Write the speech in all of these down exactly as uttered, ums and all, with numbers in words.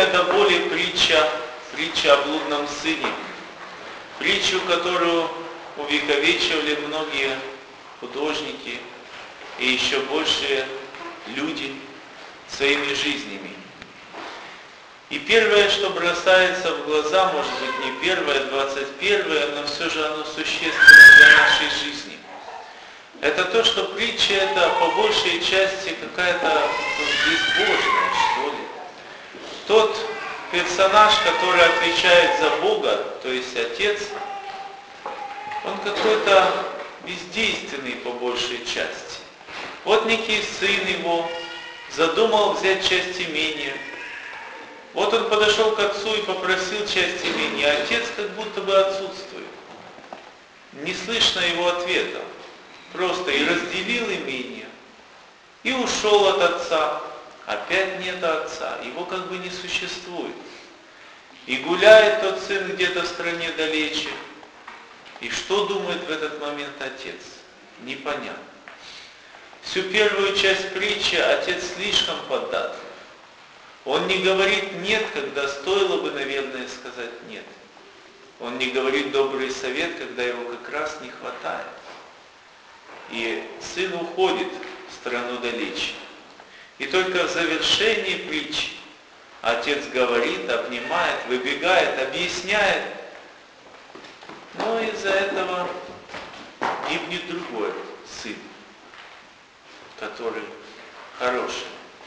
знакомая до боли притча, притча о блудном сыне. Притчу, которую увековечивали многие художники и еще большие люди своими жизнями. И первое, что бросается в глаза, может быть не первое, а двадцать первое, но все же оно существенно для нашей жизни. Это то, что притча это по большей части какая-то безбожная, что ли. Тот персонаж, который отвечает за Бога, то есть Отец, он какой-то бездейственный по большей части. Вот некий сын его задумал взять часть имения. Вот он подошел к отцу и попросил часть имения, а отец как будто бы отсутствует. Не слышно его ответа. Просто и разделил имение, и ушел от отца. Опять нет отца, его как бы не существует. И гуляет тот сын где-то в стране далече. И что думает в этот момент отец? Непонятно. Всю первую часть притчи отец слишком податлив. Он не говорит «нет», когда стоило бы, наверное, сказать «нет». Он не говорит добрый совет, когда его как раз не хватает. И сын уходит в страну далече. И только в завершении притчи отец говорит, обнимает, выбегает, объясняет. Но из-за этого гибнет другой сын, который хороший.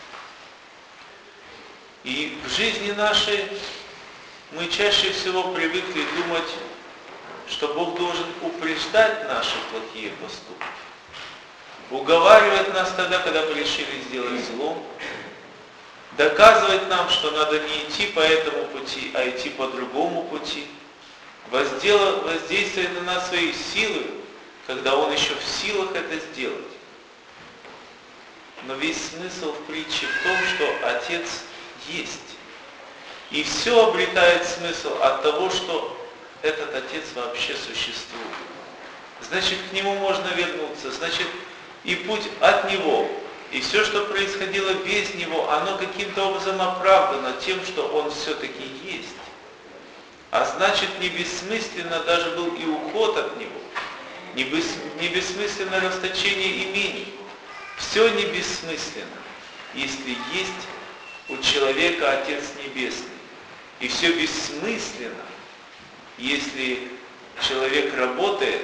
И в жизни нашей мы чаще всего привыкли думать, что Бог должен упреждать наши плохие поступки. Уговаривать нас тогда, когда мы решили сделать зло. Доказывать нам, что надо не идти по этому пути, а идти по другому пути. Воздействовать на нас своей силой, когда Он еще в силах это сделать. Но весь смысл в притче в том, что Отец есть. И все обретает смысл от того, что этот Отец вообще существует. Значит, к Нему можно вернуться. Значит, и путь от Него, и все, что происходило без Него, оно каким-то образом оправдано тем, что Он все-таки есть. А значит, не бессмысленно даже был и уход от Него. Не, бес, не бессмысленно расточение имений. Все не бессмысленно, если есть у человека Отец Небесный. И все бессмысленно, если человек работает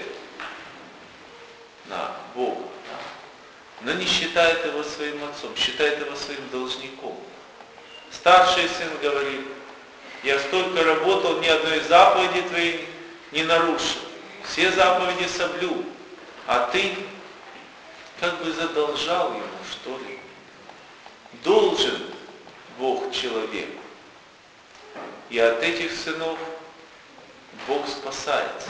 на Бога, но не считает его своим отцом, считает его своим должником. Старший сын говорит: я столько работал, ни одной заповеди твоей не нарушил. Все заповеди соблюл. А ты как бы задолжал ему, что ли. Должен Бог человеку. И от этих сынов Бог спасается.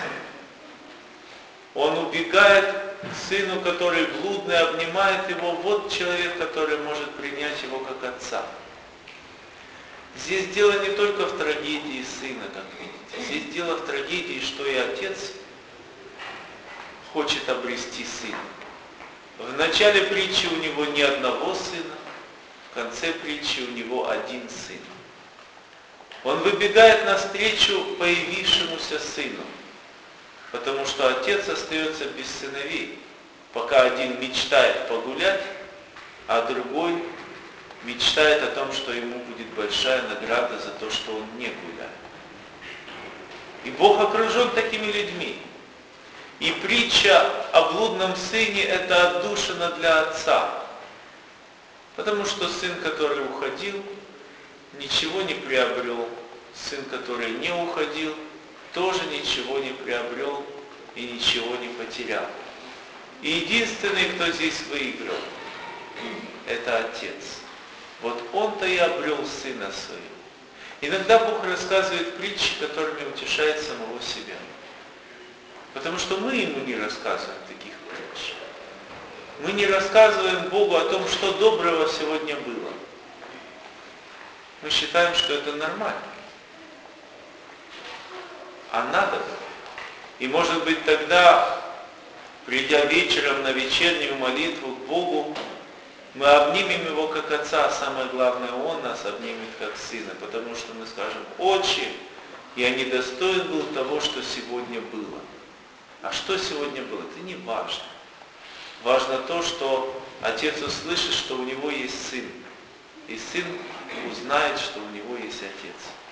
Он убегает к сыну, который блудный, обнимает его. Вот человек, который может принять его как отца. Здесь дело не только в трагедии сына, как видите. Здесь дело в трагедии, что и отец хочет обрести сына. В начале притчи у него ни одного сына, в конце притчи у него один сын. Он выбегает навстречу появившемуся сыну, потому что отец остается без сыновей, пока один мечтает погулять, а другой мечтает о том, что ему будет большая награда за то, что он не гуляет. И Бог окружен такими людьми. И притча о блудном сыне – это отдушина для отца. Потому что сын, который уходил, ничего не приобрел. Сын, который не уходил, тоже ничего не приобрел и ничего не потерял. И единственный, кто здесь выиграл, это отец. Вот он-то и обрел сына своего. Иногда Бог рассказывает притчи, которыми утешает самого себя. Потому что мы ему не рассказываем таких притч. Мы не рассказываем Богу о том, что доброго сегодня было. Мы считаем, что это нормально. А надо. И может быть тогда, придя вечером на вечернюю молитву к Богу, Мы обнимем Его как Отца, а самое главное, Он нас обнимет как Сына, потому что мы скажем: «Отче, я недостоин был того, что сегодня было». А что сегодня было, это не важно. Важно то, что Отец услышит, что у него есть Сын. И Сын узнает, что у него есть Отец.